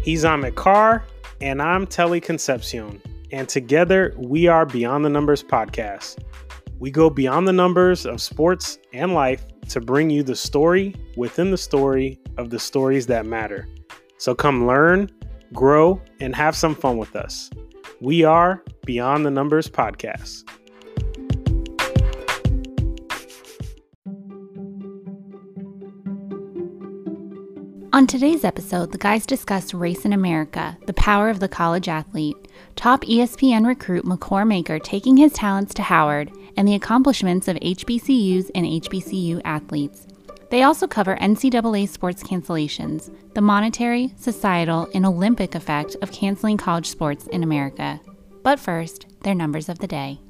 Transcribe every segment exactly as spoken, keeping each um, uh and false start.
He's Amit Carr, and I'm Telly Concepcion. And together, we are Beyond the Numbers podcast. We go beyond the numbers of sports and life to bring you the story within the story of the stories that matter. So come learn, grow, and have some fun with us. We are Beyond the Numbers podcast. On today's episode, the guys discuss race in America, the power of the college athlete, top E S P N recruit McCord Maker taking his talents to Howard, and the accomplishments of H B C Us and H B C U athletes. They also cover N C double A sports cancellations, the monetary, societal, and Olympic effect of canceling college sports in America. But first, their numbers of the day.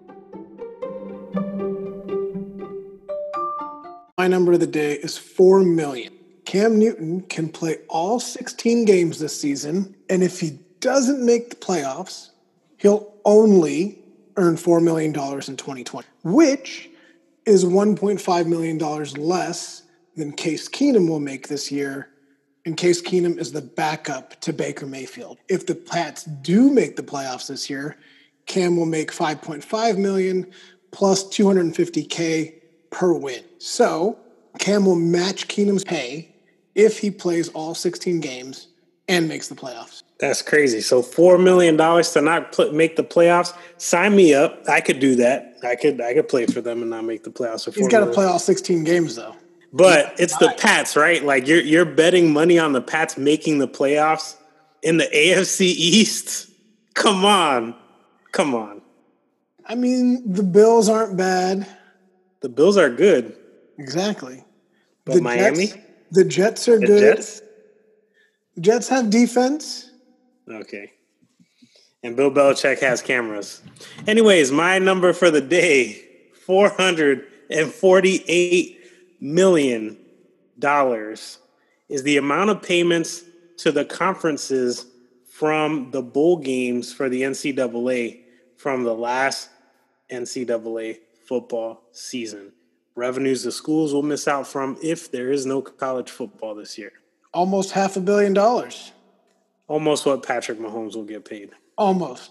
My number of the day is four million. Cam Newton can play all sixteen games this season, and if he doesn't make the playoffs, he'll only earn four million dollars in twenty twenty, which is one point five million dollars less than Case Keenum will make this year, and Case Keenum is the backup to Baker Mayfield. If the Pats do make the playoffs this year, Cam will make five point five million dollars plus two hundred fifty thousand dollars per win. So Cam will match Keenum's pay if he plays all sixteen games and makes the playoffs. That's crazy. So four million dollars to not pl- make the playoffs. Sign me up. I could do that. I could I could play for them and not make the playoffs. For He's got to play all sixteen games, though. But it's the Pats, right? Like you're you're betting money on the Pats making the playoffs in the A F C East? Come on. Come on. I mean, the Bills aren't bad. The Bills are good. Exactly. But the Miami? Jets, the Jets are the good. Jets? The Jets have defense. Okay. And Bill Belichick has cameras. Anyways, my number for the day, four hundred forty-eight million dollars, is the amount of payments to the conferences from the bowl games for the N C double A from the last N C double A football season. Revenues the schools will miss out from if there is no college football this year. Almost half a billion dollars. Almost what Patrick Mahomes will get paid. Almost.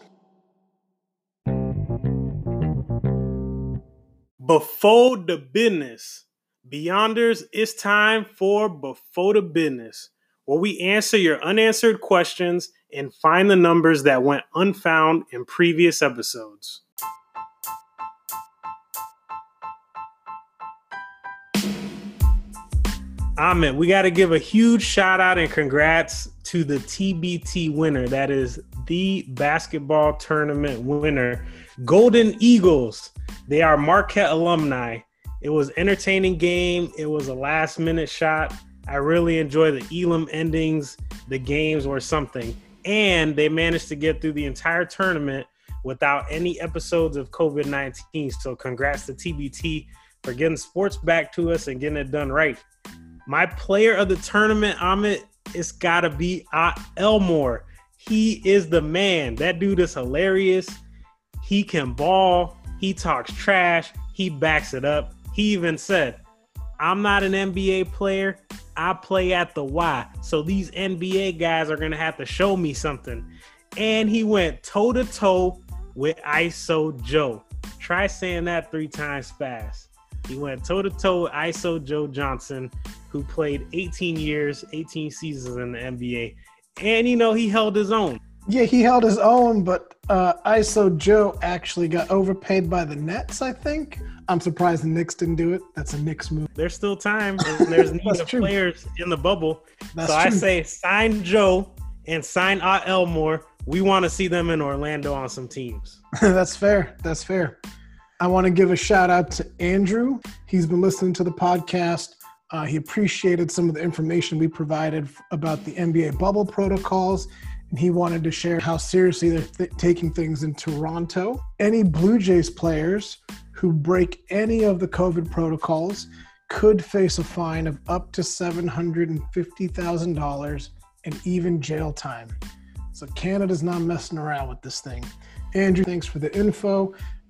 Before the business, Beyonders, it's time for Before the Business, where we answer your unanswered questions and find the numbers that went unfound in previous episodes. Amit, we got to give a huge shout out and congrats to the T B T winner. That is the basketball tournament winner, Golden Eagles. They are Marquette alumni. It was an entertaining game. It was a last minute shot. I really enjoy the Elam endings. The games were something. And they managed to get through the entire tournament without any episodes of covid nineteen. So congrats to T B T for getting sports back to us and getting it done right. My player of the tournament, Amit, it's got to be uh, Elmore. He is the man. That dude is hilarious. He can ball. He talks trash. He backs it up. He even said, I'm not an N B A player. I play at the Y. So these N B A guys are going to have to show me something. And he went toe-to-toe with I S O Joe. Try saying that three times fast. He went toe-to-toe with I S O Joe Johnson, who played eighteen years, eighteen seasons in the N B A. And, you know, he held his own. Yeah, he held his own, but uh, I S O Joe actually got overpaid by the Nets, I think. I'm surprised the Knicks didn't do it. That's a Knicks move. There's still time. And there's need of true. players in the bubble. That's so true. I say sign Joe and sign uh, Elmore. We want to see them in Orlando on some teams. That's fair. That's fair. I want to give a shout out to Andrew. He's been listening to the podcast. Uh, he appreciated some of the information we provided about the N B A bubble protocols, and he wanted to share how seriously they're th- taking things in Toronto. Any Blue Jays players who break any of the COVID protocols could face a fine of up to seven hundred fifty thousand dollars and even jail time. So Canada's not messing around with this thing. Andrew, thanks for the info.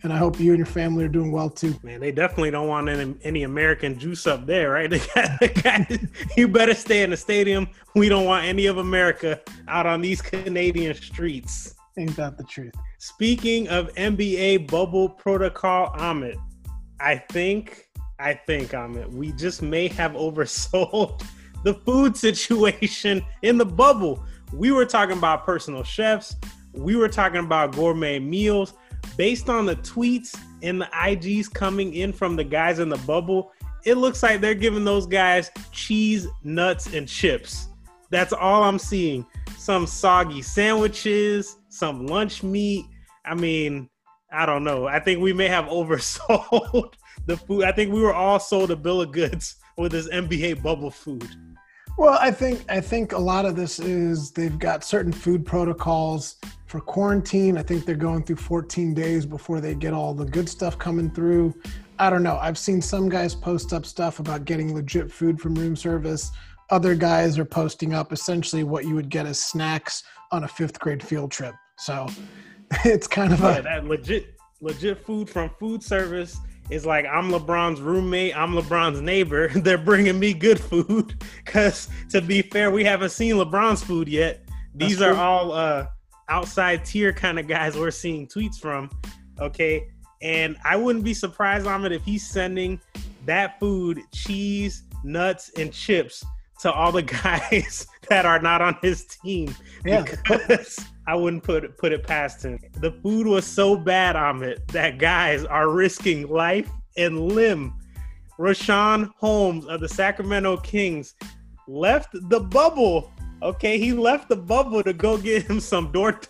And I hope you and your family are doing well too. Man, they definitely don't want any, any American juice up there, right? They got, they got, you better stay in the stadium. We don't want any of America out on these Canadian streets. Ain't that the truth? Speaking of N B A bubble protocol, Amit, I think, I think, Amit, we just may have oversold the food situation in the bubble. We were talking about personal chefs. We were talking about gourmet meals. Based on the tweets and the I Gs coming in from the guys in the bubble, it looks like they're giving those guys cheese, nuts, and chips. That's all I'm seeing. Some soggy sandwiches, some lunch meat. I mean, I don't know. I think we may have oversold the food. I think we were all sold a bill of goods with this N B A bubble food. Well, I think I think a lot of this is they've got certain food protocols for quarantine. I think they're going through fourteen days before they get all the good stuff coming through. I don't know. I've seen some guys post up stuff about getting legit food from room service. Other guys are posting up essentially what you would get as snacks on a fifth grade field trip. So it's kind of yeah, a that legit legit food from food service. It's like I'm LeBron's roommate, I'm LeBron's neighbor. They're bringing me good food because, to be fair, we haven't seen LeBron's food yet. These are all uh, outside tier kind of guys we're seeing tweets from, okay? And I wouldn't be surprised, Ahmed, if he's sending that food, cheese, nuts, and chips to all the guys that are not on his team. Yeah. Because I wouldn't put it, put it past him. The food was so bad, Ahmed, that guys are risking life and limb. Richaun Holmes of the Sacramento Kings left the bubble. Okay, he left the bubble to go get him some DoorDash.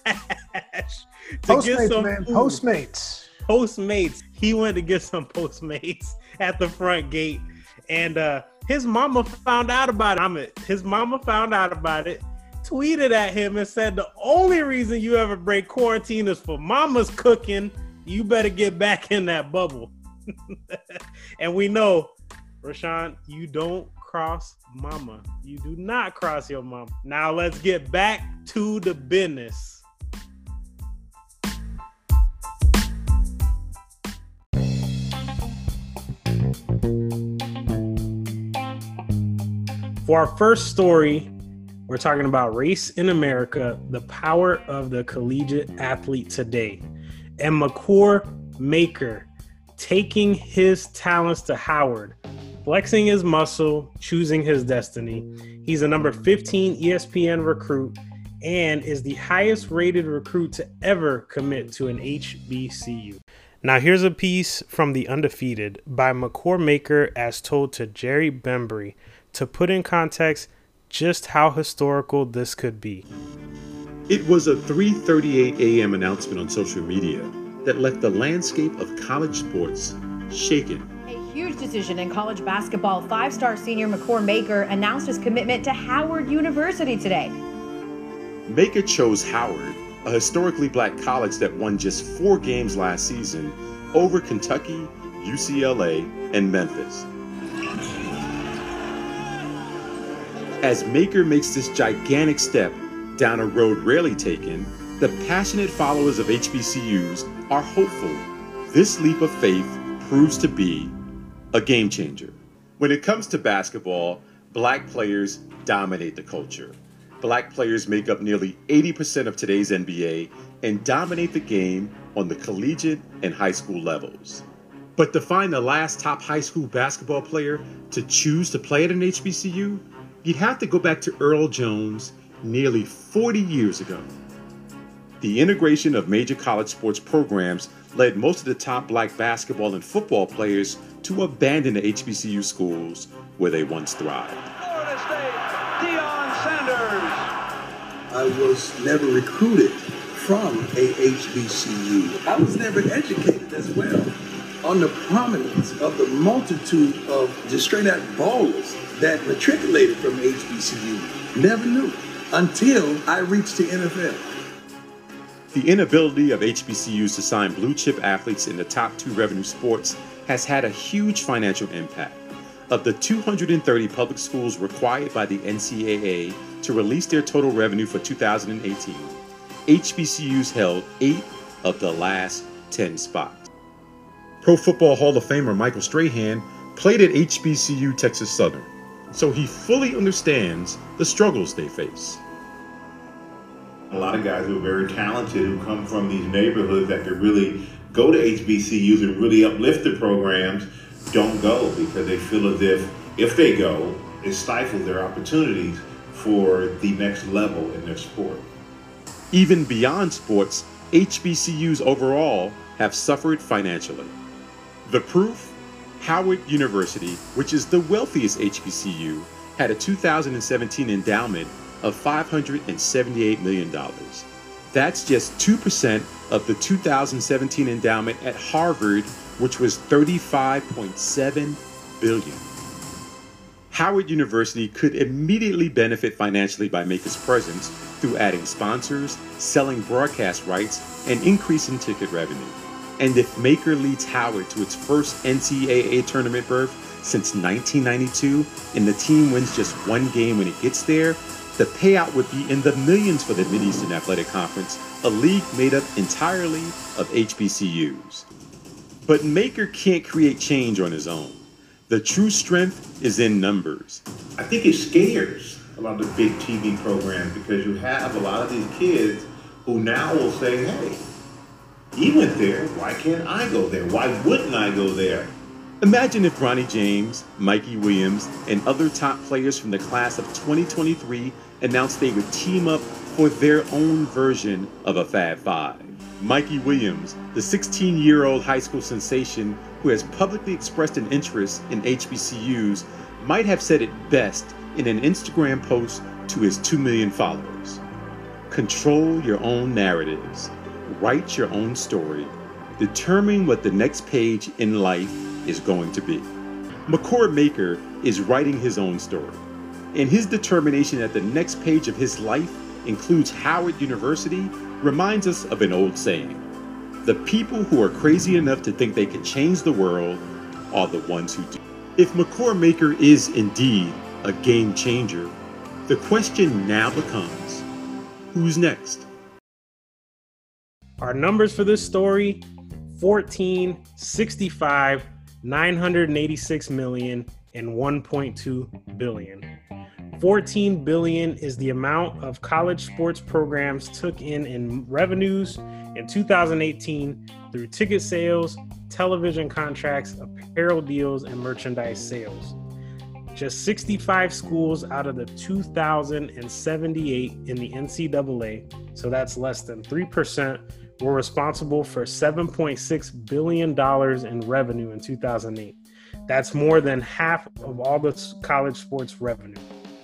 to Postmates, get some man. food. Postmates. Postmates. He went to get some Postmates at the front gate. And uh, his mama found out about it. Ahmed. His mama found out about it, tweeted at him and said, the only reason you ever break quarantine is for mama's cooking. You better get back in that bubble. And we know, Richaun, you don't cross mama. You do not cross your mama. Now let's get back to the business. For our first story, we're talking about race in America, the power of the collegiate athlete today. And Makur Maker taking his talents to Howard, flexing his muscle, choosing his destiny. He's a number fifteen E S P N recruit and is the highest rated recruit to ever commit to an H B C U. Now here's a piece from The Undefeated by Makur Maker as told to Jerry Bembry to put in context just how historical this could be. It was a three thirty-eight a.m. announcement on social media that left the landscape of college sports shaken. A huge decision in college basketball. Five-star senior Makur Maker announced his commitment to Howard University today. Maker chose Howard, a historically black college that won just four games last season over Kentucky, U C L A, and Memphis. As Maker makes this gigantic step down a road rarely taken, the passionate followers of H B C Us are hopeful this leap of faith proves to be a game changer. When it comes to basketball, black players dominate the culture. Black players make up nearly eighty percent of today's N B A and dominate the game on the collegiate and high school levels. But to find the last top high school basketball player to choose to play at an H B C U, you'd have to go back to Earl Jones nearly forty years ago. The integration of major college sports programs led most of the top black basketball and football players to abandon the H B C U schools where they once thrived. Florida State, Deion Sanders. I was never recruited from a H B C U. I was never educated as well on the prominence of the multitude of just straight out ballers that matriculated from H B C U. Never knew until I reached the N F L. The inability of H B C Us to sign blue chip athletes in the top two revenue sports has had a huge financial impact. Of the two hundred thirty public schools required by the N C double A to release their total revenue for two thousand eighteen, H B C Us held eight of the last ten spots. Pro Football Hall of Famer Michael Strahan played at H B C U Texas Southern, so he fully understands the struggles they face. A lot of guys who are very talented, who come from these neighborhoods that could really go to H B C Us and really uplift the programs, don't go because they feel as if, if they go, it stifles their opportunities for the next level in their sport. Even beyond sports, H B C Us overall have suffered financially. The proof? Howard University, which is the wealthiest H B C U, had a two thousand seventeen endowment of five hundred seventy-eight million dollars. That's just two percent of the two thousand seventeen endowment at Harvard, which was thirty-five point seven billion dollars. Howard University could immediately benefit financially by Maker's presence through adding sponsors, selling broadcast rights, and increasing ticket revenue. And if Maker leads Howard to its first N C double A tournament berth since nineteen ninety-two, and the team wins just one game when it gets there, the payout would be in the millions for the Mid-Eastern Athletic Conference, a league made up entirely of H B C Us. But Maker can't create change on his own. The true strength is in numbers. I think it scares a lot of the big T V programs because you have a lot of these kids who now will say, hey, he went there, why can't I go there? Why wouldn't I go there? Imagine if Bronny James, Mikey Williams, and other top players from the class of twenty twenty-three announced they would team up for their own version of a Fab Five. Mikey Williams, the sixteen-year-old high school sensation who has publicly expressed an interest in H B C Us, might have said it best in an Instagram post to his two million followers. Control your own narratives. Write your own story. Determine what the next page in life is going to be. McCord Maker is writing his own story, and his determination that the next page of his life includes Howard University reminds us of an old saying: the people who are crazy enough to think they can change the world are the ones who do. If McCord Maker is indeed a game changer, the question now becomes, who's next? Our numbers for this story: fourteen, sixty-five, nine hundred eighty-six million, and one point two billion. fourteen billion is the amount of college sports programs took in in revenues in two thousand eighteen through ticket sales, television contracts, apparel deals, and merchandise sales. Just sixty-five schools out of the two thousand seventy-eight in the N C double A, so that's less than three percent, were responsible for seven point six billion dollars in revenue in two thousand eight. That's more than half of all the college sports revenue.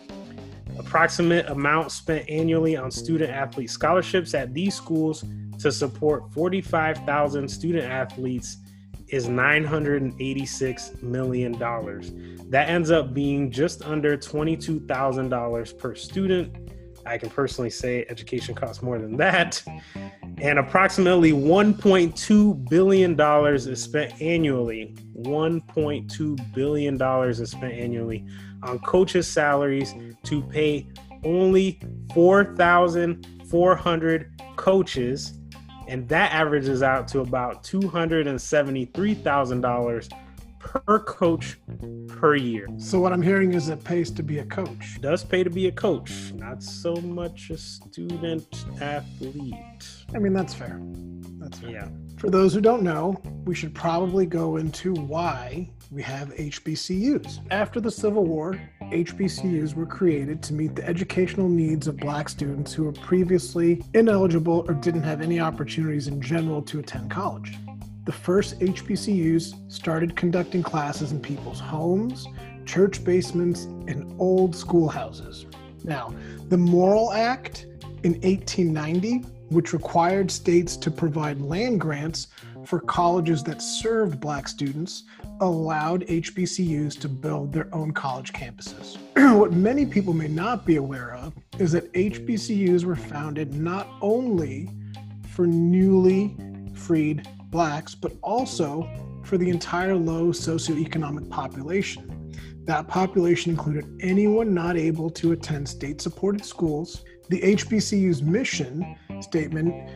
Approximate amount spent annually on student athlete scholarships at these schools to support forty-five thousand student athletes is nine hundred eighty-six million dollars. That ends up being just under twenty-two thousand dollars per student. I can personally say education costs more than that. And approximately one point two billion dollars is spent annually. one point two billion dollars is spent annually on coaches' salaries to pay only four thousand four hundred coaches. And that averages out to about two hundred seventy-three thousand dollars per coach per year. So what I'm hearing is it pays to be a coach. It does pay to be a coach, not so much a student athlete. I mean, that's fair. That's fair. Yeah. For those who don't know, we should probably go into why we have H B C Us. After the Civil War, H B C Us were created to meet the educational needs of Black students who were previously ineligible or didn't have any opportunities in general to attend college. The first H B C Us started conducting classes in people's homes, church basements, and old schoolhouses. Now, the Morrill Act in eighteen ninety, which required states to provide land grants for colleges that served Black students, allowed H B C Us to build their own college campuses. What many people may not be aware of is that H B C Us were founded not only for newly freed Blacks, but also for the entire low socioeconomic population. That population included anyone not able to attend state-supported schools. The H B C U's mission statement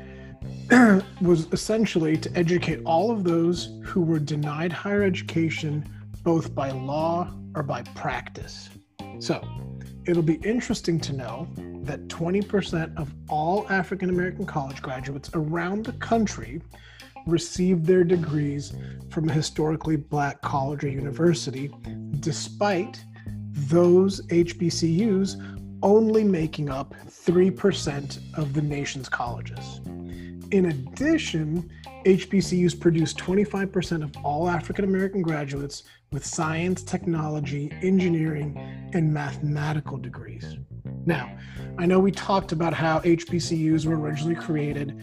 was essentially to educate all of those who were denied higher education, both by law or by practice. So it'll be interesting to know that twenty percent of all African American college graduates around the country received their degrees from a historically black college or university, despite those H B C Us only making up three percent of the nation's colleges. In addition, H B C Us produce twenty-five percent of all African American graduates with science, technology, engineering, and mathematical degrees. Now, I know we talked about how H B C Us were originally created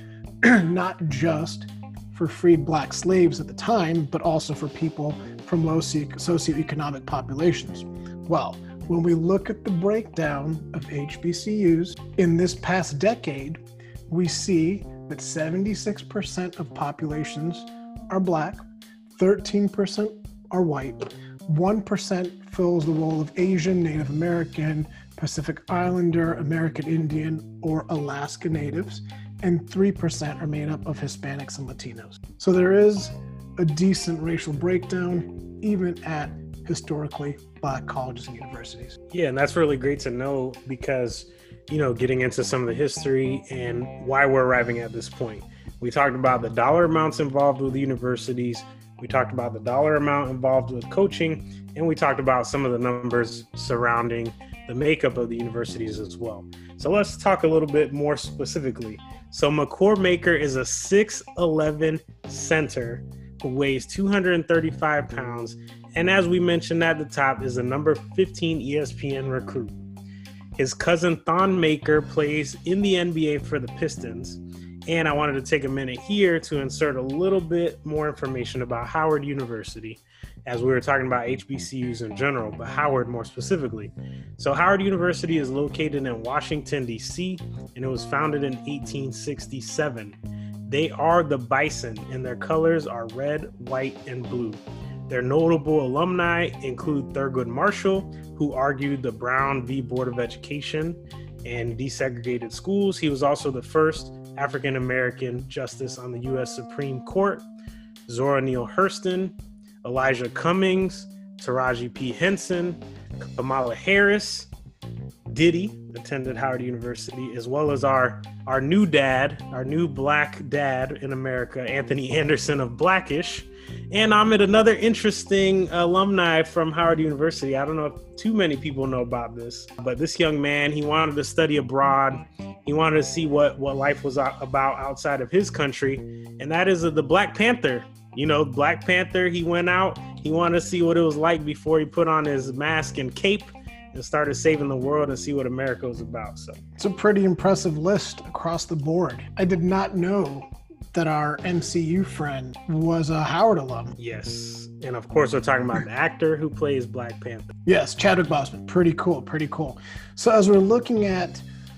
not just for freed black slaves at the time, but also for people from low socioeconomic populations. Well, when we look at the breakdown of H B C Us in this past decade, we see that seventy-six percent of populations are black, thirteen percent are white, one percent fills the role of Asian, Native American, Pacific Islander, American Indian, or Alaska Natives, and three percent are made up of Hispanics and Latinos. So there is a decent racial breakdown, even at historically black colleges and universities. Yeah, and that's really great to know because, you know, getting into some of the history and why we're arriving at this point. We talked about the dollar amounts involved with the universities. We talked about the dollar amount involved with coaching, and we talked about some of the numbers surrounding the makeup of the universities as well. So let's talk a little bit more specifically. So McCord Maker is a six eleven center who weighs two hundred thirty-five pounds, and as we mentioned at the top, is a number fifteen E S P N recruit. His cousin Thon Maker plays in the N B A for the Pistons. And I wanted to take a minute here to insert a little bit more information about Howard University, as we were talking about H B C Us in general, but Howard more specifically. So Howard University is located in Washington, D C, and it was founded in eighteen sixty-seven. They are the Bison, and their colors are red, white, and blue. Their notable alumni include Thurgood Marshall, who argued the Brown v. Board of Education and desegregated schools. He was also the first African-American justice on the U S Supreme Court. Zora Neale Hurston, Elijah Cummings, Taraji P. Henson, Kamala Harris, Diddy attended Howard University, as well as our, our new dad, our new black dad in America, Anthony Anderson of Blackish. And I'm at another interesting alumni from Howard University. I don't know if too many people know about this, but this young man, he wanted to study abroad. He wanted to see what, what life was about outside of his country. And that is the Black Panther. You know, Black Panther, he went out. He wanted to see what it was like before he put on his mask and cape and started saving the world and see what America was about. So it's a pretty impressive list across the board. I did not know that our M C U friend was a Howard alum. Yes. And of course, we're talking about the actor who plays Black Panther. Yes, Chadwick Boseman. Pretty cool, pretty cool. So as we're looking at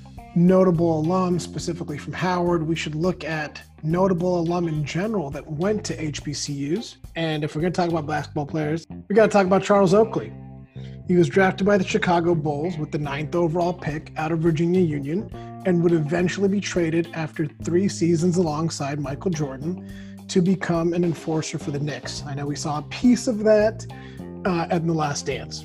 notable alums, specifically from Howard, we should look at notable alum in general that went to H B C Us. And if we're going to talk about basketball players, we got to talk about Charles Oakley. He was drafted by the Chicago Bulls with the ninth overall pick out of Virginia Union and would eventually be traded after three seasons alongside Michael Jordan to become an enforcer for the Knicks. I know we saw a piece of that uh, at The Last Dance.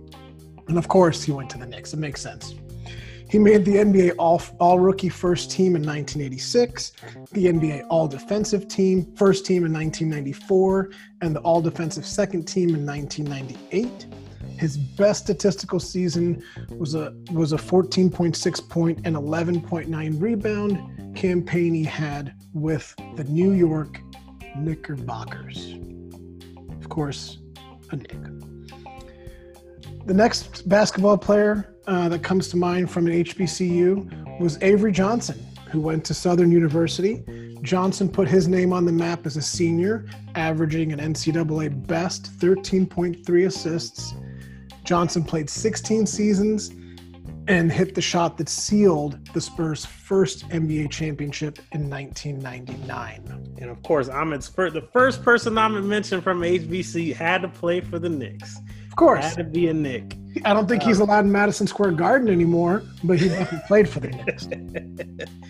And of course, he went to the Knicks. It makes sense. He made the N B A all, all rookie first team in nineteen eighty-six, the N B A all defensive team first team in nineteen ninety-four, and the all defensive second team in nineteen ninety-eight. His best statistical season was a was a fourteen point six point and eleven point nine rebound campaign he had with the New York Knickerbockers. Of course, a Knick. The next basketball player uh, that comes to mind from an H B C U was Avery Johnson, who went to Southern University. Johnson put his name on the map as a senior, averaging an N C double A best thirteen point three assists. Johnson played sixteen seasons and hit the shot that sealed the Spurs' first N B A championship in nineteen ninety-nine. And of course, Ahmed's first, the first person Ahmed mentioned from H B C had to play for the Knicks. Of course. Had to be a Knick. I don't think uh, he's allowed in Madison Square Garden anymore, but he definitely played for the Knicks.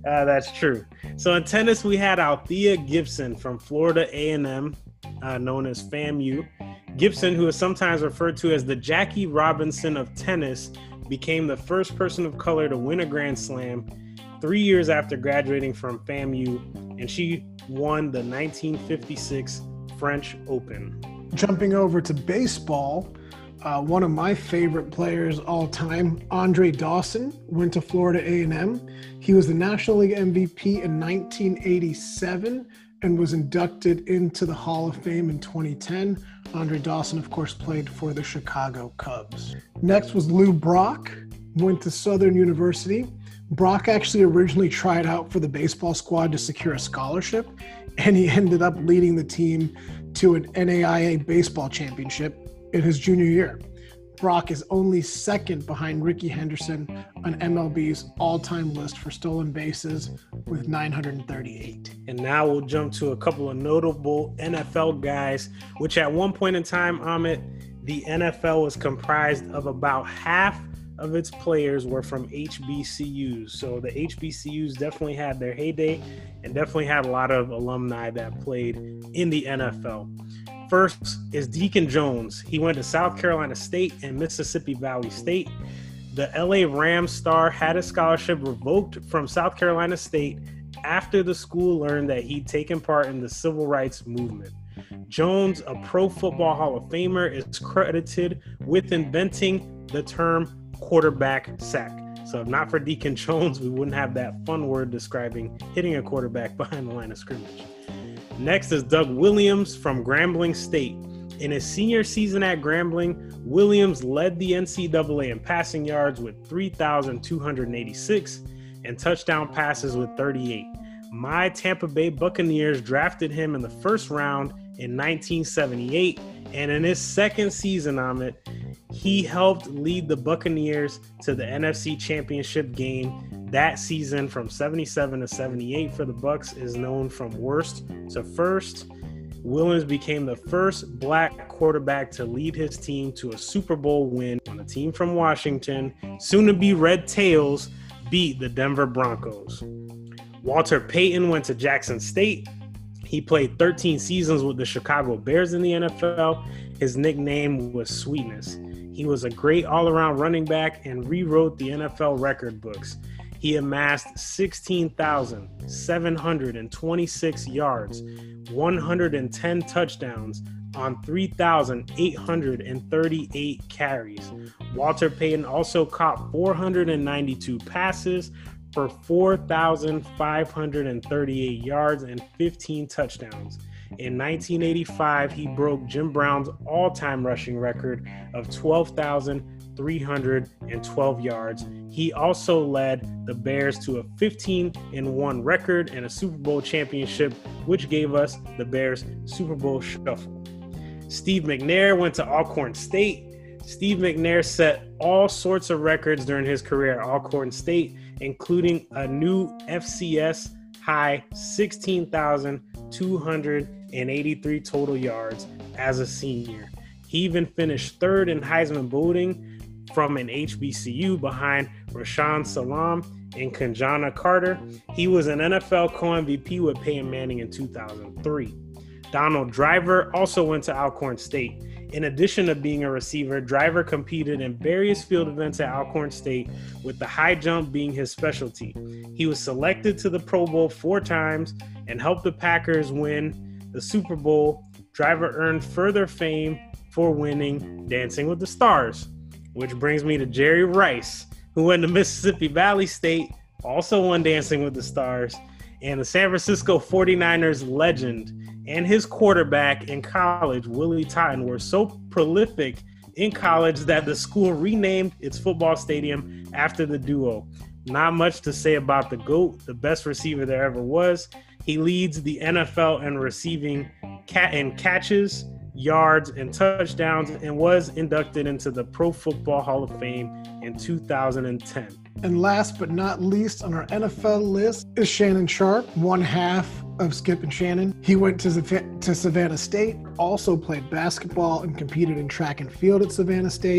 Uh, that's true. So in tennis, we had Althea Gibson from Florida A and M, uh, known as FAMU. Gibson, who is sometimes referred to as the Jackie Robinson of tennis, became the first person of color to win a Grand Slam three years after graduating from FAMU, and she won the nineteen fifty-six French Open. Jumping over to baseball, uh, one of my favorite players all time, Andre Dawson, went to Florida A and M. He was the National League M V P in nineteen eighty-seven and was inducted into the Hall of Fame in twenty ten. Andre Dawson, of course, played for the Chicago Cubs. Next was Lou Brock, went to Southern University. Brock actually originally tried out for the baseball squad to secure a scholarship, and he ended up leading the team to an N A I A baseball championship in his junior year. Brock is only second behind Rickey Henderson on M L B's all-time list for stolen bases with nine hundred thirty-eight. And now we'll jump to a couple of notable N F L guys, which at one point in time, Amit, the N F L was comprised of about half of its players were from H B C Us. So the H B C Us definitely had their heyday and definitely had a lot of alumni that played in the N F L. First is Deacon Jones. He went to South Carolina State and Mississippi Valley State. The L A Rams star had his scholarship revoked from South Carolina State after the school learned that he'd taken part in the civil rights movement. Jones, a Pro Football Hall of Famer, is credited with inventing the term quarterback sack. So if not for Deacon Jones, we wouldn't have that fun word describing hitting a quarterback behind the line of scrimmage. Next is Doug Williams from Grambling State. In his senior season at Grambling, Williams led the N C double A in passing yards with three thousand two hundred eighty-six and touchdown passes with thirty-eight. My Tampa Bay Buccaneers drafted him in the first round in nineteen seventy-eight, and in his second season on it, he helped lead the Buccaneers to the N F C Championship game. That season from seventy-seven to seventy-eight for the Bucs is known from worst to first. Williams became the first black quarterback to lead his team to a Super Bowl win when a team from Washington, soon to be Red Tails, beat the Denver Broncos. Walter Payton went to Jackson State. He played thirteen seasons with the Chicago Bears in the N F L. His nickname was Sweetness. He was a great all-around running back and rewrote the N F L record books. He amassed sixteen thousand seven hundred twenty-six yards, one hundred ten touchdowns on three thousand eight hundred thirty-eight carries. Walter Payton also caught four hundred ninety-two passes for four thousand five hundred thirty-eight yards and fifteen touchdowns. In nineteen eighty-five, he broke Jim Brown's all-time rushing record of twelve thousand three hundred twelve yards. He also led the Bears to a fifteen and one record and a Super Bowl championship, which gave us the Bears Super Bowl shuffle. Steve McNair went to Alcorn State. Steve McNair set all sorts of records during his career at Alcorn State, including a new F C S high sixteen thousand two hundred eighty-three total yards as a senior. He even finished third in Heisman voting from an H B C U behind Rashaan Salam and Kanjana Carter. He was an N F L co-M V P with Peyton Manning in two thousand three. Donald Driver also went to Alcorn State. In addition to being a receiver, Driver competed in various field events at Alcorn State, with the high jump being his specialty. He was selected to the Pro Bowl four times and helped the Packers win the Super Bowl. Driver earned further fame for winning Dancing with the Stars, which brings me to Jerry Rice, who went to Mississippi Valley State, also won Dancing with the Stars, and the San Francisco forty-niners legend and his quarterback in college, Willie Totten, were so prolific in college that the school renamed its football stadium after the duo. Not much to say about the GOAT, the best receiver there ever was. He leads the N F L in receiving cat and catches, yards, and touchdowns, and was inducted into the Pro Football Hall of Fame in two thousand ten. And last but not least on our N F L list is Shannon Sharpe, one half of Skip and Shannon. He went to, to Savannah State, also played basketball and competed in track and field at Savannah State.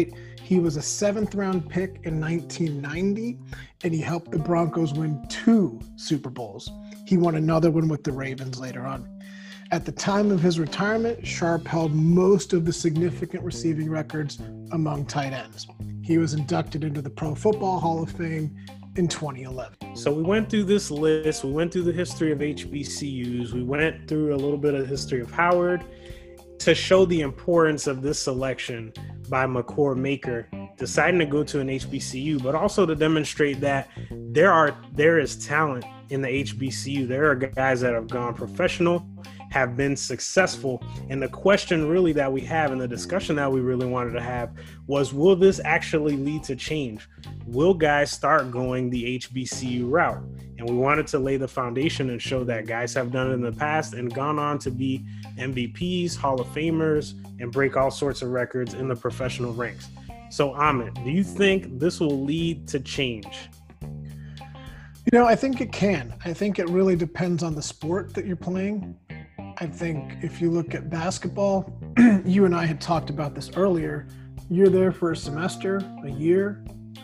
He was a seventh round pick in nineteen ninety, and he helped the Broncos win two Super Bowls. He won another one with the Ravens later on. At the time of his retirement, Sharp held most of the significant receiving records among tight ends. He was inducted into the Pro Football Hall of Fame in twenty eleven. So we went through this list. We went through the history of H B C Us. We went through a little bit of the history of Howard to show the importance of this selection by McCord Maker deciding to go to an H B C U, but also to demonstrate that there are there is talent in the H B C U. There are guys that have gone professional, have been successful. And the question really that we have, and the discussion that we really wanted to have, was, will this actually lead to change? Will guys start going the H B C U route? And we wanted to lay the foundation and show that guys have done it in the past and gone on to be M V Ps, Hall of Famers, and break all sorts of records in the professional ranks. So Amit, do you think this will lead to change? You know, I think it can. I think it really depends on the sport that you're playing. I think if you look at basketball, you and I had talked about this earlier. You're there for a semester, a year.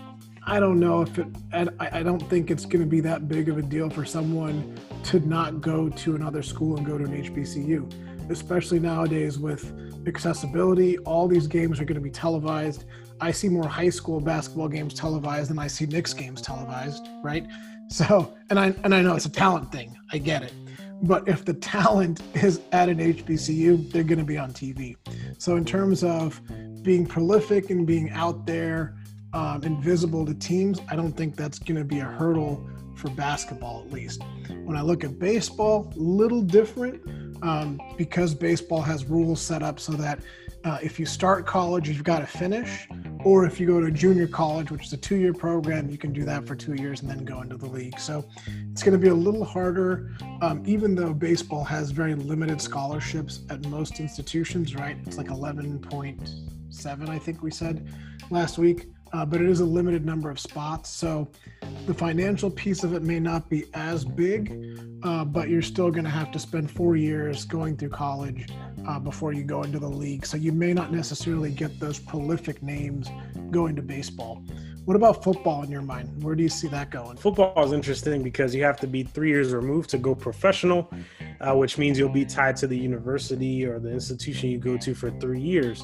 I don't know if it, I, I don't think it's going to be that big of a deal for someone to not go to another school and go to an H B C U, especially nowadays with accessibility. All these games are going to be televised. I see more high school basketball games televised than I see Knicks games televised, right? So, and I and I know it's a talent thing. I get it. But if the talent is at an H B C U, they're going to be on T V. So in terms of being prolific and being out there, um, and visible to teams, I don't think that's going to be a hurdle for basketball, at least. When I look at baseball, a little different, um, because baseball has rules set up so that uh, if you start college, you've got to finish. Or if you go to junior college, which is a two-year program, you can do that for two years and then go into the league. So it's going to be a little harder, um, even though baseball has very limited scholarships at most institutions, right? It's like eleven point seven, I think we said last week. Uh, but it is a limited number of spots. So the financial piece of it may not be as big, uh, but you're still going to have to spend four years going through college uh, before you go into the league. So you may not necessarily get those prolific names going to baseball. What about football in your mind? Where do you see that going? Football is interesting because you have to be three years removed to go professional, uh, which means you'll be tied to the university or the institution you go to for three years.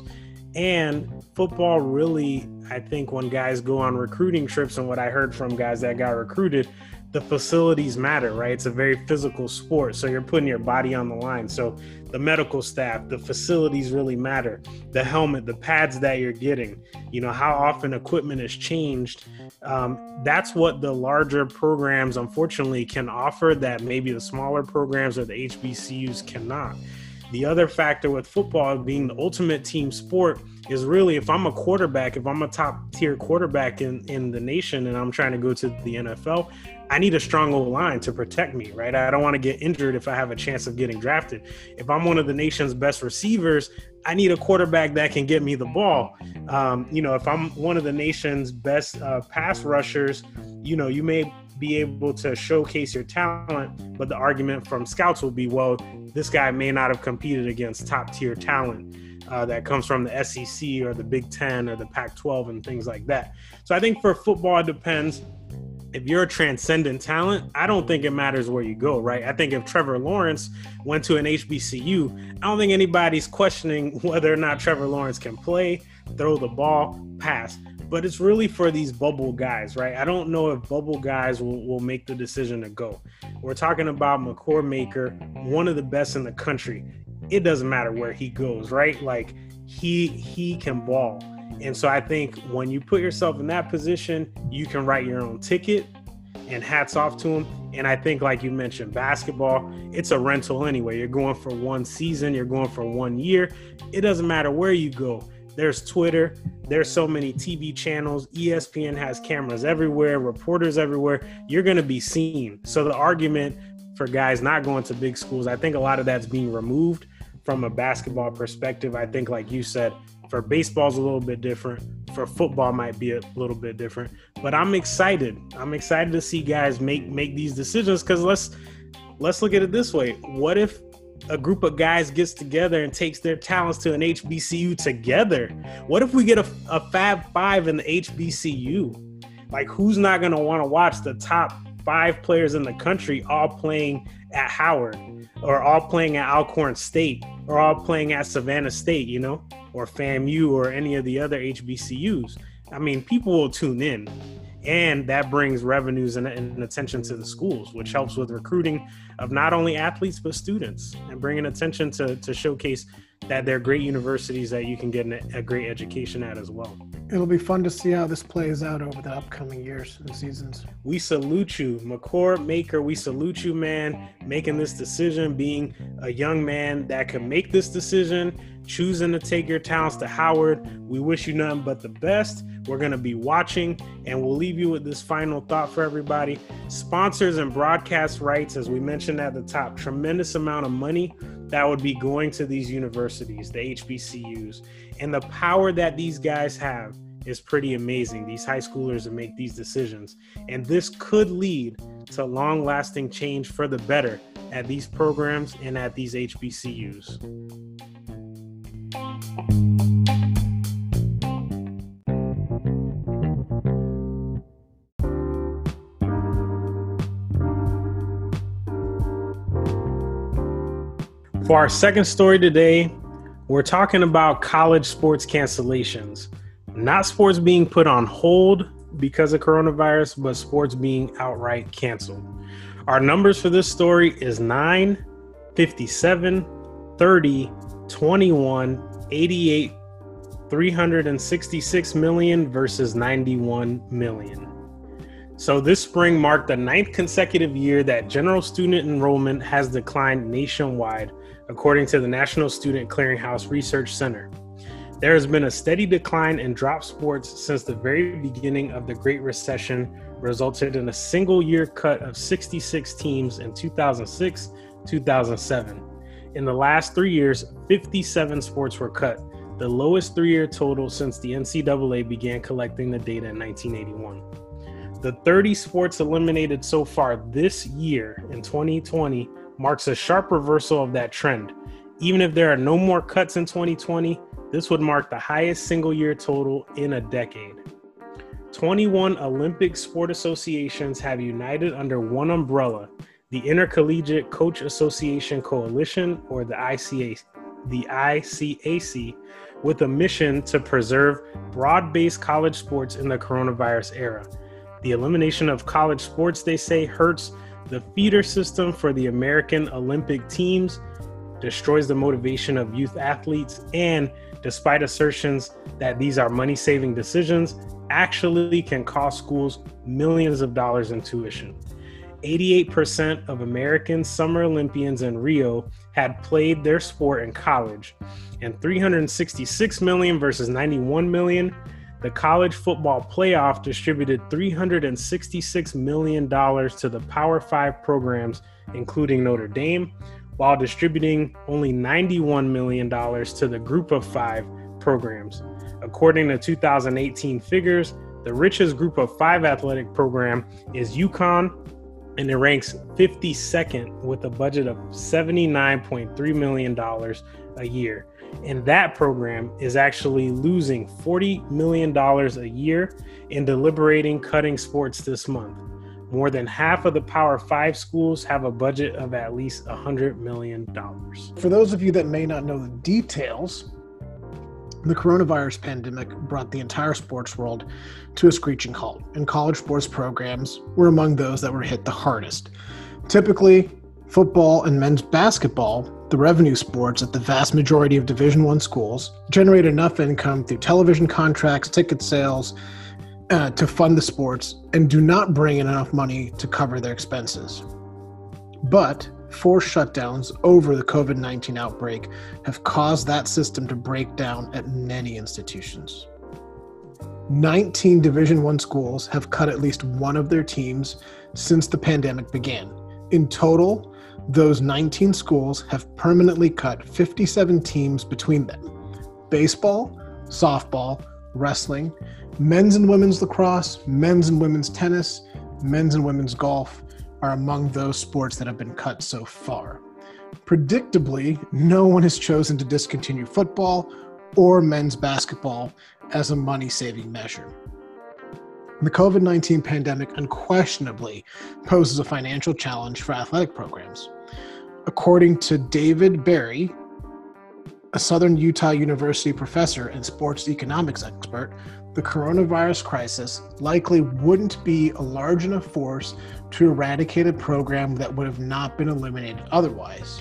And football really, I think when guys go on recruiting trips, and what I heard from guys that got recruited, the facilities matter, right? It's a very physical sport. So you're putting your body on the line. So the medical staff, the facilities really matter. The helmet, the pads that you're getting, you know, how often equipment is changed. Um, that's what the larger programs, unfortunately, can offer that maybe the smaller programs or the H B C Us cannot. The other factor with football being the ultimate team sport is really, if I'm a quarterback, if I'm a top tier quarterback in, in the nation and I'm trying to go to the N F L, I need a strong O-line to protect me, right? I don't want to get injured if I have a chance of getting drafted. If I'm one of the nation's best receivers, I need a quarterback that can get me the ball. Um, you know, if I'm one of the nation's best uh, pass rushers, you know, you may be able to showcase your talent, but the argument from scouts will be, well, this guy may not have competed against top tier talent uh, that comes from the S E C or the Big Ten or the Pac twelve and things like that. So I think for football, it depends. If you're a transcendent talent, I don't think it matters where you go, right? I think if Trevor Lawrence went to an H B C U, I don't think anybody's questioning whether or not Trevor Lawrence can play, throw the ball, pass. But it's really for these bubble guys, right? I don't know if bubble guys will, will make the decision to go. We're talking about McCord Maker, one of the best in the country. It doesn't matter where he goes, right? Like he he can ball. And so I think when you put yourself in that position, you can write your own ticket, and hats off to him. And I think, like you mentioned, basketball, it's a rental anyway. You're going for one season, you're going for one year. It doesn't matter where you go. There's Twitter. There's so many T V channels. E S P N has cameras everywhere, reporters everywhere. You're going to be seen. So the argument for guys not going to big schools, I think a lot of that's being removed from a basketball perspective. I think, like you said, for baseball's a little bit different. For football might be a little bit different. But I'm excited. I'm excited to see guys make make these decisions, because let's let's look at it this way. What if a group of guys gets together and takes their talents to an H B C U together? What if we get a, a Fab Five in the H B C U? Like, who's not going to want to watch the top five players in the country all playing at Howard, or all playing at Alcorn State, or all playing at Savannah State, you know, or FAMU, or any of the other H B C Us? I mean, people will tune in, and that brings revenues and, and attention to the schools, which helps with recruiting of not only athletes, but students, and bringing attention to, to showcase that they're great universities that you can get a great education at as well. It'll be fun to see how this plays out over the upcoming years and seasons. We salute you, McCord Maker. We salute you, man, making this decision, being a young man that can make this decision, choosing to take your talents to Howard. We wish you nothing but the best. We're going to be watching, and we'll leave you with this final thought for everybody. Sponsors and broadcast rights, as we mentioned at the top, tremendous amount of money that would be going to these universities, the H B C Us. And the power that these guys have is pretty amazing, these high schoolers, that make these decisions. And this could lead to long-lasting change for the better at these programs and at these H B C Us. For our second story today, we're talking about college sports cancellations. Not sports being put on hold because of coronavirus, but sports being outright canceled. Our numbers for this story is nine, fifty-seven, thirty, twenty-one, eighty-eight, three hundred sixty-six million versus ninety-one million. So this spring marked the ninth consecutive year that general student enrollment has declined nationwide, according to the National Student Clearinghouse Research Center. There has been a steady decline in drop sports since the very beginning of the Great Recession, resulted in a single year cut of sixty-six teams in two thousand six, two thousand seven. In the last three years, fifty-seven sports were cut, the lowest three-year total since the N C double A began collecting the data in nineteen eighty-one. The thirty sports eliminated so far this year in twenty twenty marks a sharp reversal of that trend. Even if there are no more cuts in twenty twenty, this would mark the highest single-year total in a decade. twenty-one Olympic sport associations have united under one umbrella, the Intercollegiate Coach Association Coalition, or the I C A, the I C A C, with a mission to preserve broad-based college sports in the coronavirus era. The elimination of college sports, they say, hurts the feeder system for the American Olympic teams, destroys the motivation of youth athletes, and, despite assertions that these are money-saving decisions, actually can cost schools millions of dollars in tuition. eighty-eight percent of American Summer Olympians in Rio had played their sport in college, and three hundred sixty-six million versus ninety-one million. The college football playoff distributed three hundred sixty-six million dollars to the Power Five programs, including Notre Dame, while distributing only ninety-one million dollars to the Group of Five programs. According to two thousand eighteen figures, the richest Group of Five athletic program is UConn, and it ranks fifty-second with a budget of seventy-nine point three million dollars a year. And that program is actually losing forty million dollars a year in deliberating cutting sports this month. More than half of the Power Five schools have a budget of at least one hundred million dollars. For those of you that may not know the details, the coronavirus pandemic brought the entire sports world to a screeching halt, and college sports programs were among those that were hit the hardest. Typically, football and men's basketball, the revenue sports at the vast majority of Division I schools, generate enough income through television contracts, ticket sales, uh, to fund the sports, and do not bring in enough money to cover their expenses. But forced shutdowns over the covid nineteen outbreak have caused that system to break down at many institutions. nineteen Division I schools have cut at least one of their teams since the pandemic began. In total, those nineteen schools have permanently cut fifty-seven teams between them. Baseball, softball, wrestling, men's and women's lacrosse, men's and women's tennis, men's and women's golf are among those sports that have been cut so far. Predictably, no one has chosen to discontinue football or men's basketball as a money-saving measure. The covid nineteen pandemic unquestionably poses a financial challenge for athletic programs. According to David Berry, a Southern Utah University professor and sports economics expert, the coronavirus crisis likely wouldn't be a large enough force to eradicate a program that would have not been eliminated otherwise.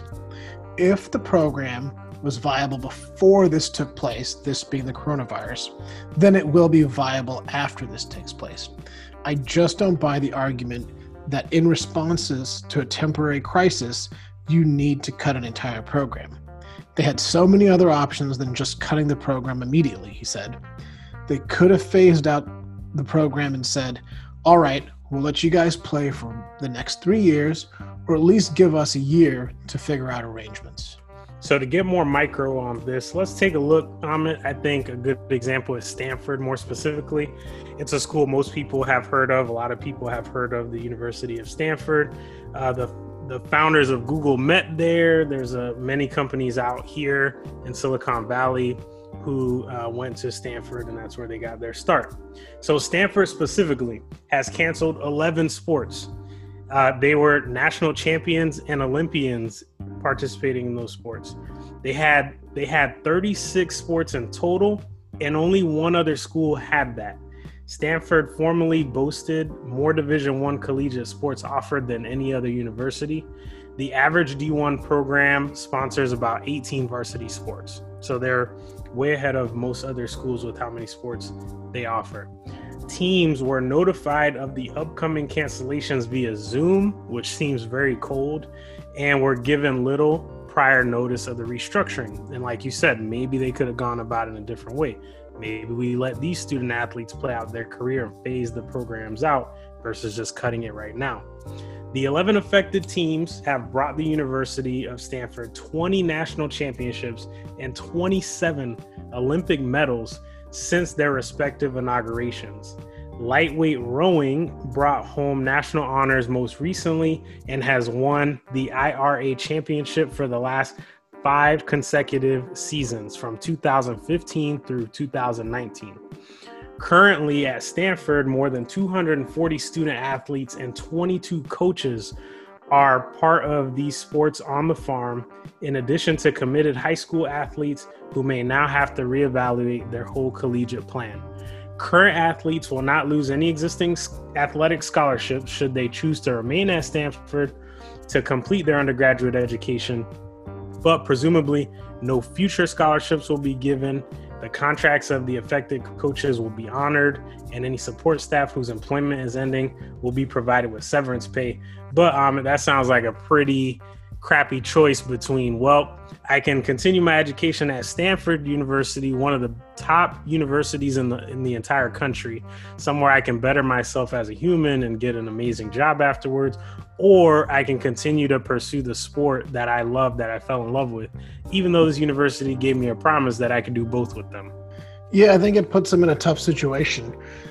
If the program was viable before this took place, this being the coronavirus, then it will be viable after this takes place. I just don't buy the argument that in responses to a temporary crisis, you need to cut an entire program. They had so many other options than just cutting the program immediately, he said. They could have phased out the program and said, all right, we'll let you guys play for the next three years, or at least give us a year to figure out arrangements. So to get more micro on this, let's take a look. Um, I think a good example is Stanford, more specifically. It's a school most people have heard of. A lot of people have heard of the University of Stanford. Uh, the the founders of Google met there. There's uh, many companies out here in Silicon Valley who uh, went to Stanford, and that's where they got their start. So Stanford specifically has canceled eleven sports. Uh, they were national champions and Olympians participating in those sports. They had they had thirty-six sports in total, and only one other school had that. Stanford formerly boasted more Division One collegiate sports offered than any other university. The average D one program sponsors about eighteen varsity sports. So they're way ahead of most other schools with how many sports they offer. Teams were notified of the upcoming cancellations via Zoom, which seems very cold, and were given little prior notice of the restructuring. And like you said, maybe they could have gone about it in a different way. Maybe we let these student athletes play out their career and phase the programs out versus just cutting it right now. The eleven affected teams have brought the University of Stanford twenty national championships and twenty-seven Olympic medals since their respective inaugurations. Lightweight rowing brought home national honors most recently and has won the I R A championship for the last five consecutive seasons from two thousand fifteen through two thousand nineteen. Currently at Stanford, more than two hundred forty student athletes and twenty-two coaches are part of these sports on the farm, in addition to committed high school athletes who may now have to reevaluate their whole collegiate plan. Current athletes will not lose any existing athletic scholarships should they choose to remain at Stanford to complete their undergraduate education, but presumably no future scholarships will be given. The contracts of the affected coaches will be honored, and any support staff whose employment is ending will be provided with severance pay. But um, that sounds like a pretty crappy choice between, well, I can continue my education at Stanford University, one of the top universities in the in the entire country, somewhere I can better myself as a human and get an amazing job afterwards, or I can continue to pursue the sport that I love, that I fell in love with, even though this university gave me a promise that I could do both with them. Yeah, I think it puts them in a tough situation.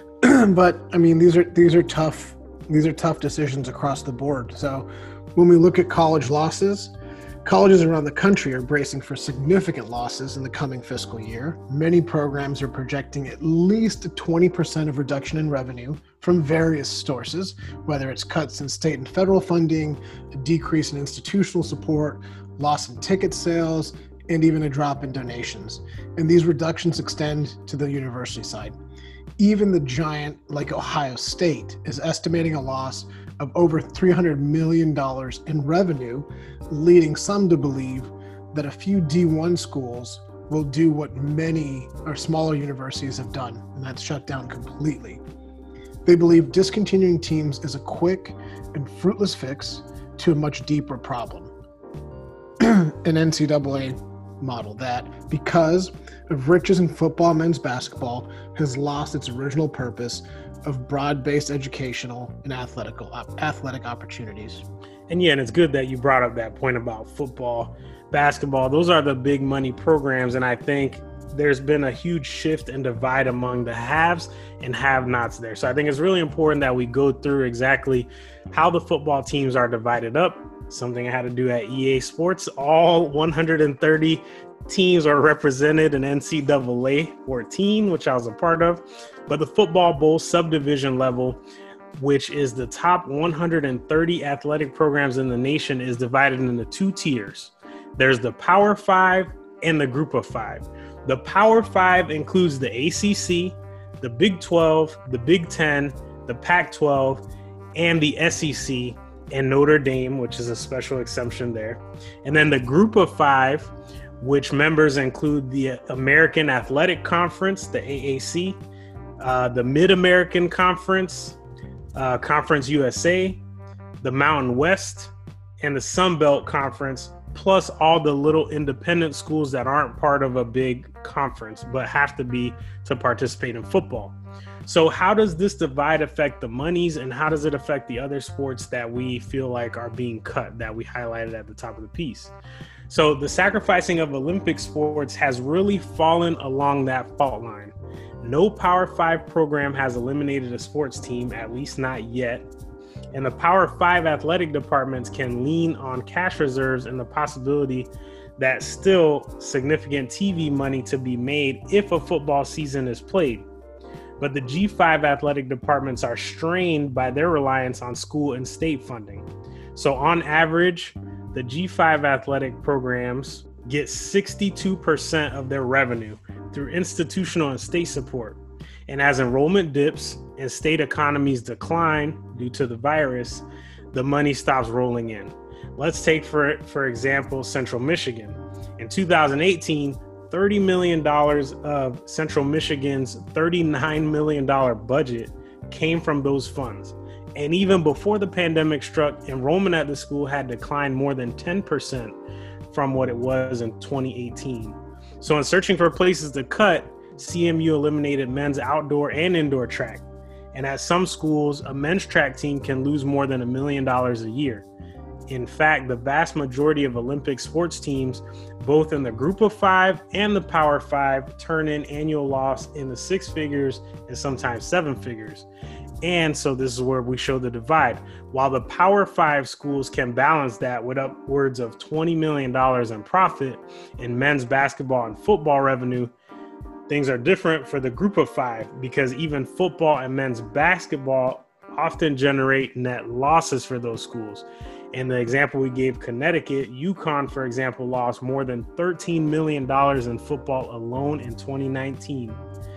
But I mean, these are these are tough these are tough decisions across the board. So when we look at college losses, colleges around the country are bracing for significant losses in the coming fiscal year. Many programs are projecting at least a twenty percent of reduction in revenue from various sources, whether it's cuts in state and federal funding, a decrease in institutional support, loss in ticket sales, and even a drop in donations. And these reductions extend to the university side. Even the giant like Ohio State is estimating a loss of over three hundred million dollars in revenue, leading some to believe that a few D one schools will do what many or smaller universities have done, and that's shut down completely. They believe discontinuing teams is a quick and fruitless fix to a much deeper problem. An N C double A model that, because of riches in football and men's basketball, has lost its original purpose of broad-based educational and athletic, athletic opportunities. And yeah, and it's good that you brought up that point about football, basketball. Those are the big money programs, and I think there's been a huge shift and divide among the haves and have-nots there. So I think it's really important that we go through exactly how the football teams are divided up something I had to do at E A Sports. All one hundred thirty teams are represented in N C double A fourteen, which I was a part of. But the Football Bowl subdivision level, which is the top one hundred thirty athletic programs in the nation, is divided into two tiers. There's the Power Five and the Group of Five. The Power Five includes the A C C, the Big twelve, the Big ten, the Pac twelve, and the S E C, and Notre Dame, which is a special exemption there. And then the Group of Five, which members include the American Athletic Conference, the A A C, uh, the Mid-American Conference, uh, Conference U S A, the Mountain West, and the Sun Belt Conference, plus all the little independent schools that aren't part of a big conference but have to be to participate in football. So how does this divide affect the monies, and how does it affect the other sports that we feel like are being cut that we highlighted at the top of the piece? So the sacrificing of Olympic sports has really fallen along that fault line. No Power Five program has eliminated a sports team, at least not yet. And the Power Five athletic departments can lean on cash reserves and the possibility that still significant T V money to be made if a football season is played. But the G five athletic departments are strained by their reliance on school and state funding. So on average, the G five athletic programs get sixty-two percent of their revenue through institutional and state support. And as enrollment dips and state economies decline due to the virus, the money stops rolling in. Let's take, for, for example, Central Michigan. In two thousand eighteen, thirty million dollars of Central Michigan's thirty-nine million dollars budget came from those funds. And even before the pandemic struck, enrollment at the school had declined more than ten percent from what it was in twenty eighteen. So in searching for places to cut, C M U eliminated men's outdoor and indoor track. And at some schools, a men's track team can lose more than a million dollars a year. In fact, the vast majority of Olympic sports teams, both in the Group of Five and the Power Five, turn in annual loss in the six figures and sometimes seven figures. And so this is where we show the divide. While the Power Five schools can balance that with upwards of twenty million dollars in profit in men's basketball and football revenue, things are different for the Group of Five, because even football and men's basketball often generate net losses for those schools. In the example we gave, Connecticut, UConn, for example, lost more than thirteen million dollars in football alone in twenty nineteen.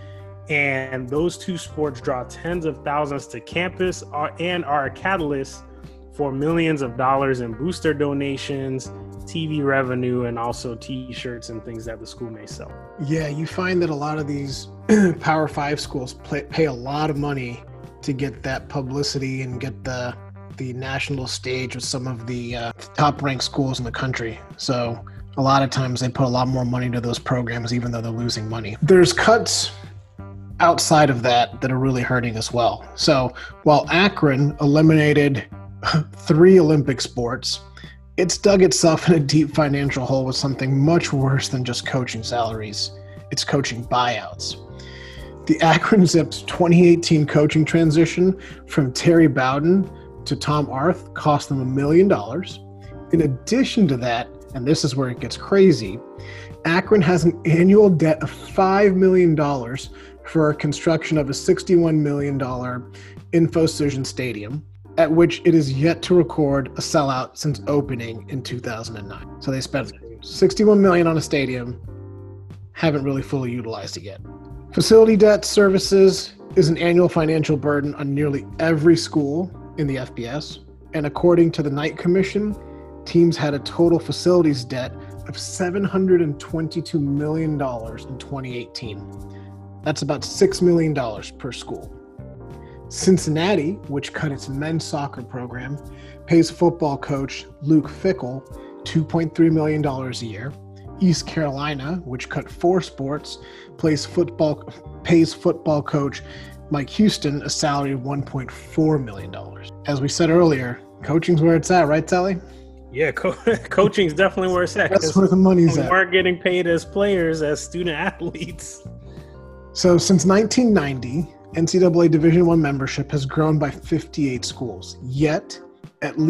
And those two sports draw tens of thousands to campus and are a catalyst for millions of dollars in booster donations, T V revenue, and also T-shirts and things that the school may sell. Yeah, you find that a lot of these Power Five schools play, pay a lot of money to get that publicity and get the the national stage with some of the uh, top-ranked schools in the country. So a lot of times they put a lot more money into those programs, even though they're losing money. There's cuts outside of that that are really hurting as well. So while Akron eliminated three Olympic sports, it's dug itself in a deep financial hole with something much worse than just coaching salaries. It's coaching buyouts. The Akron Zips twenty eighteen coaching transition from Terry Bowden to Tom Arth cost them a million dollars. In addition to that, and this is where it gets crazy, Akron has an annual debt of five million dollars for a construction of a sixty-one million dollars InfoCision Stadium, at which it is yet to record a sellout since opening in two thousand nine. So they spent sixty-one million dollars on a stadium, haven't really fully utilized it yet. Facility debt services is an annual financial burden on nearly every school in the F B S. And according to the Knight Commission, teams had a total facilities debt of seven hundred twenty-two million dollars in twenty eighteen. That's about six million dollars per school. Cincinnati, which cut its men's soccer program, pays football coach Luke Fickell two point three million dollars a year. East Carolina, which cut four sports, plays football, pays football coach Mike Houston a salary of one point four million dollars. As we said earlier, coaching's where it's at, right, Telly? Yeah, co- coaching's definitely where it's at. That's where the money's we at. We weren't getting paid as players, as student athletes. So since nineteen ninety, N C double A Division I membership has grown by fifty-eight schools. Yet, at least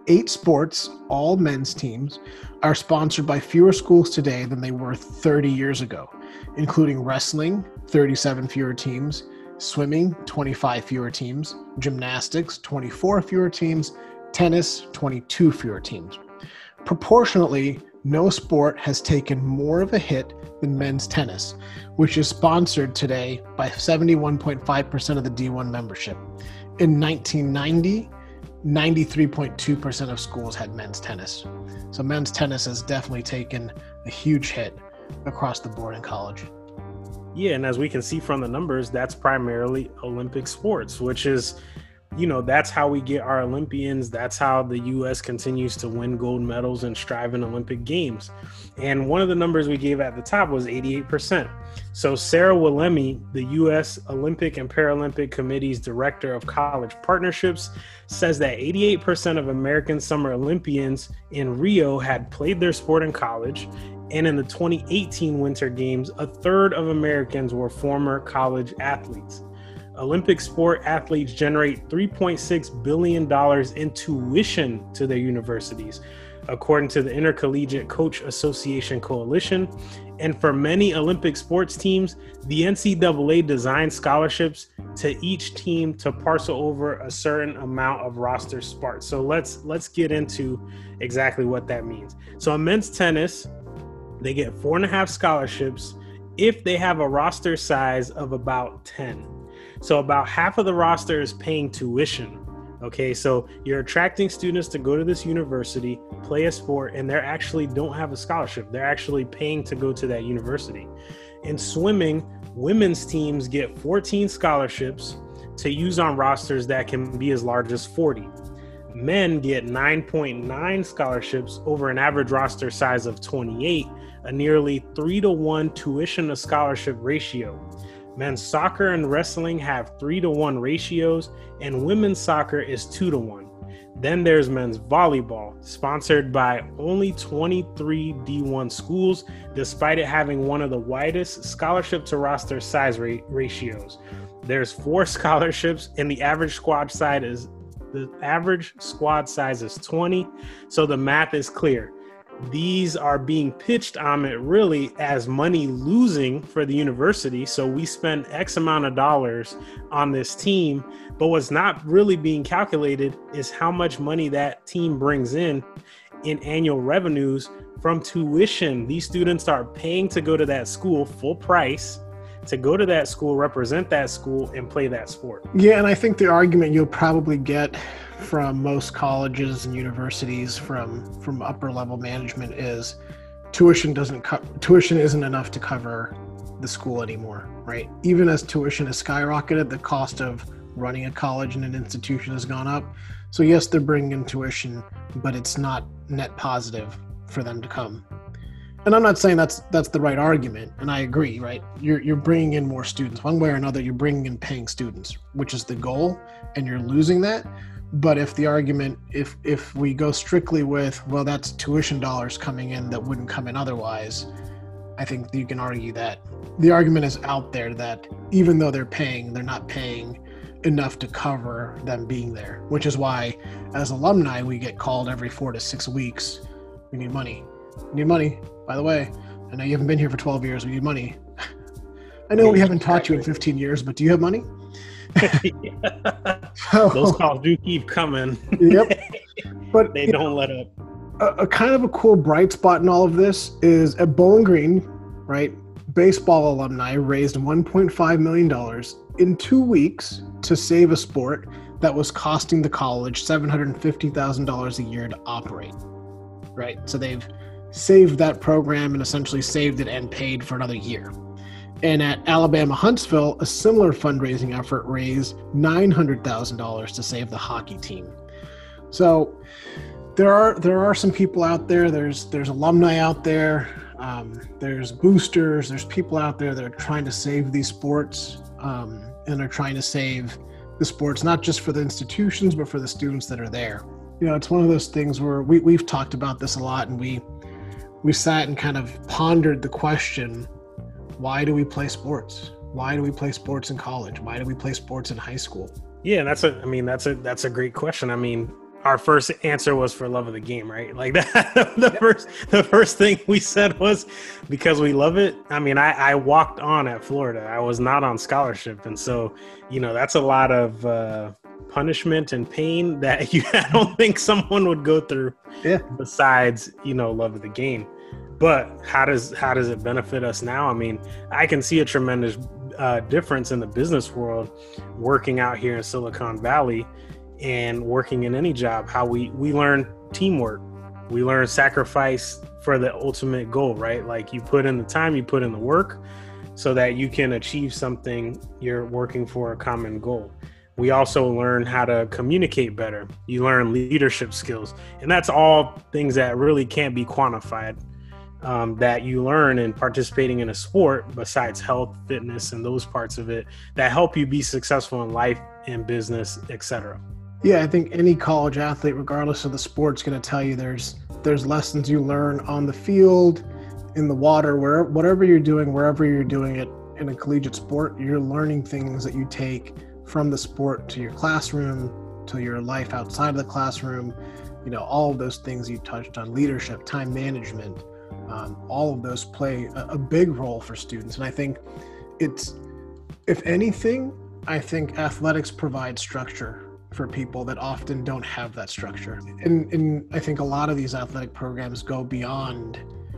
Eight sports, all men's teams, are sponsored by fewer schools today than they were thirty years ago, including wrestling, thirty-seven fewer teams, swimming, twenty-five fewer teams, gymnastics, twenty-four fewer teams, tennis, twenty-two fewer teams. Proportionately, no sport has taken more of a hit than men's tennis, which is sponsored today by seventy-one point five percent of the D one membership. In nineteen ninety, ninety-three point two percent of schools had men's tennis. So men's tennis has definitely taken a huge hit across the board in college. Yeah, and as we can see from the numbers, that's primarily Olympic sports, which is, you know, that's how we get our Olympians. That's how the U S continues to win gold medals and strive in Olympic games. And one of the numbers we gave at the top was eighty-eight percent. So Sarah Willemi, the U S Olympic and Paralympic Committee's Director of College Partnerships, says that eighty-eight percent of American Summer Olympians in Rio had played their sport in college. And in the twenty eighteen Winter Games, a third of Americans were former college athletes. Olympic sport athletes generate three point six billion dollars in tuition to their universities, according to the Intercollegiate Coach Association Coalition. And for many Olympic sports teams, the N C double A designed scholarships to each team to parcel over a certain amount of roster spots. So let's let's get into exactly what that means. So in men's tennis, they get four and a half scholarships if they have a roster size of about ten. So about half of the roster is paying tuition. Okay, so you're attracting students to go to this university, play a sport, and they actually don't have a scholarship. They're actually paying to go to that university. In swimming, women's teams get fourteen scholarships to use on rosters that can be as large as forty. Men get nine point nine scholarships over an average roster size of twenty-eight, a nearly three to one tuition to scholarship ratio. Men's soccer and wrestling have three to one ratios, and women's soccer is two to one. Then there's men's volleyball, sponsored by only twenty-three D one schools, despite it having one of the widest scholarship to roster size ra- ratios. There's four scholarships, and the average squad size is the average squad size is twenty. So the math is clear. These are being pitched on it really as money losing for the university. So we spend X amount of dollars on this team, but what's not really being calculated is how much money that team brings in in annual revenues from tuition. These students are paying to go to that school full price, to go to that school, represent that school, and play that sport. Yeah, and I think the argument you'll probably get from most colleges and universities from from upper level management is tuition doesn't co- tuition isn't enough to cover the school anymore, right? Even as tuition has skyrocketed, the cost of running a college and an institution has gone up. So yes, they're bringing in tuition, but it's not net positive for them to come. And I'm not saying that's that's the right argument, and I agree, right? You're you're bringing in more students. One way or another, you're bringing in paying students, which is the goal, and you're losing that. But if the argument, if if we go strictly with, well, that's tuition dollars coming in that wouldn't come in otherwise, I think you can argue that the argument is out there that even though they're paying, they're not paying enough to cover them being there, which is why as alumni, we get called every four to six weeks. We need money. We need money. By the way, I know you haven't been here for twelve years. We need money. I know we haven't taught you in fifteen years, but do you have money? so, Those calls do keep coming. Yep. But they don't know, let up. A, a kind of a cool bright spot in all of this is at Bowling Green, right? Baseball alumni raised one point five million dollars in two weeks to save a sport that was costing the college seven hundred fifty thousand dollars a year to operate, right? So they've saved that program and essentially saved it and paid for another year. And at Alabama Huntsville, a similar fundraising effort raised nine hundred thousand dollars to save the hockey team. So there are there are some people out there. There's there's alumni out there. Um, there's boosters. There's people out there that are trying to save these sports um, and are trying to save the sports, not just for the institutions, but for the students that are there. You know, it's one of those things where we, we've talked about this a lot, and we we sat and kind of pondered the question, why do we play sports? Why do we play sports in college? Why do we play sports in high school? Yeah, that's a, I mean, that's a, that's a great question. I mean, our first answer was for love of the game, right? Like that, the first, the first thing we said was because we love it. I mean, I, I walked on at Florida. I was not on scholarship. And so, you know, that's a lot of uh, punishment and pain that you, I don't think someone would go through yeah. besides, you know, love of the game. But how does, how does it benefit us now? I mean, I can see a tremendous uh, difference in the business world working out here in Silicon Valley and working in any job, how we, we learn teamwork. We learn sacrifice for the ultimate goal, right? Like you put in the time, you put in the work so that you can achieve something. You're working for a common goal. We also learn how to communicate better. You learn leadership skills, and that's all things that really can't be quantified, um, that you learn in participating in a sport besides health, fitness, and those parts of it that help you be successful in life and business, et cetera. Yeah, I think any college athlete, regardless of the sport, is going to tell you there's there's lessons you learn on the field, in the water, where whatever you're doing, wherever you're doing it in a collegiate sport, you're learning things that you take from the sport to your classroom, to your life outside of the classroom. You know, all of those things you touched on, leadership, time management, um, all of those play a, a big role for students. And I think it's, if anything, I think athletics provide structure for people that often don't have that structure. And, and I think a lot of these athletic programs go beyond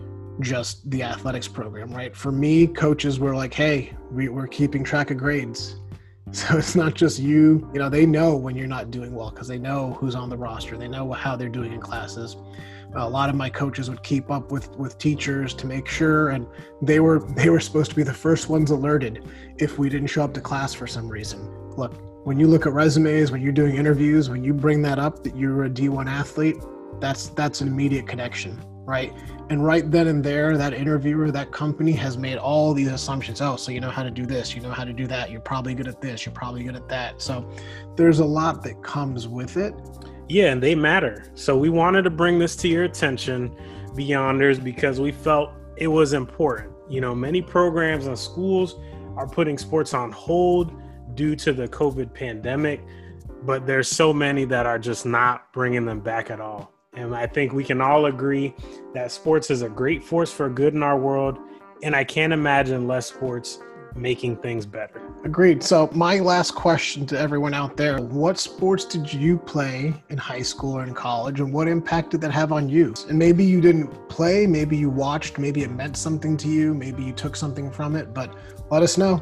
just the athletics program, right? For me, coaches were like, hey, we, we're keeping track of grades. So it's not just you, you know, they know when you're not doing well because they know who's on the roster. They know how they're doing in classes. A lot of my coaches would keep up with, with teachers to make sure, and they were, they were supposed to be the first ones alerted if we didn't show up to class for some reason. Look, when you look at resumes, when you're doing interviews, when you bring that up that you're a D one athlete, that's that's an immediate connection, right? And right then and there, that interviewer, that company has made all these assumptions. Oh, so you know how to do this, you know how to do that, you're probably good at this, you're probably good at that. So there's a lot that comes with it. Yeah, and they matter. So we wanted to bring this to your attention, Beyonders, because we felt it was important. You know, many programs and schools are putting sports on hold due to the COVID pandemic, but there's so many that are just not bringing them back at all. And I think we can all agree that sports is a great force for good in our world, and I can't imagine less sports making things better. Agreed. So my last question to everyone out there, what sports did you play in high school or in college, and what impact did that have on you? And maybe you didn't play, maybe you watched, maybe it meant something to you, maybe you took something from it, but let us know.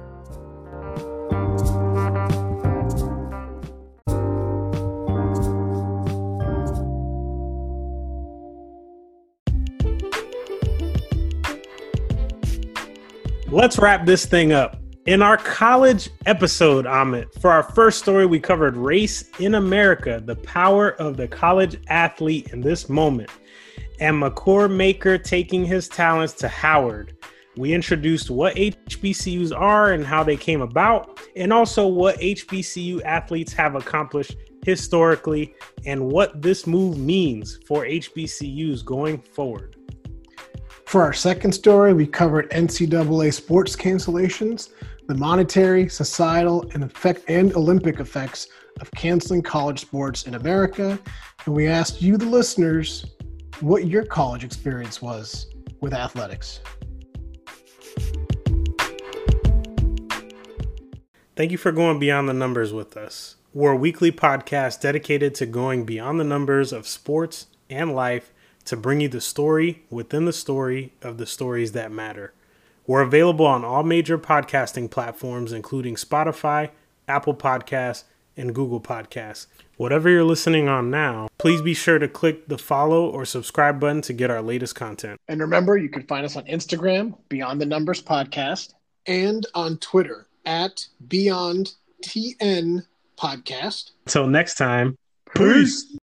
Let's wrap this thing up. In our college episode, Amit, for our first story, we covered race in America, the power of the college athlete in this moment, and Makur Maker taking his talents to Howard. We introduced what H B C Us are and how they came about, and also what H B C U athletes have accomplished historically and what this move means for H B C Us going forward. For our second story, we covered N C double A sports cancellations, the monetary, societal, and effect and Olympic effects of canceling college sports in America. And we asked you, the listeners, what your college experience was with athletics. Thank you for going beyond the numbers with us. We're a weekly podcast dedicated to going beyond the numbers of sports and life to bring you the story within the story of the stories that matter. We're available on all major podcasting platforms, including Spotify, Apple Podcasts, and Google Podcasts. Whatever you're listening on now, please be sure to click the follow or subscribe button to get our latest content. And remember, you can find us on Instagram, Beyond the Numbers Podcast, and on Twitter at Beyond T N Podcast. Until next time, peace.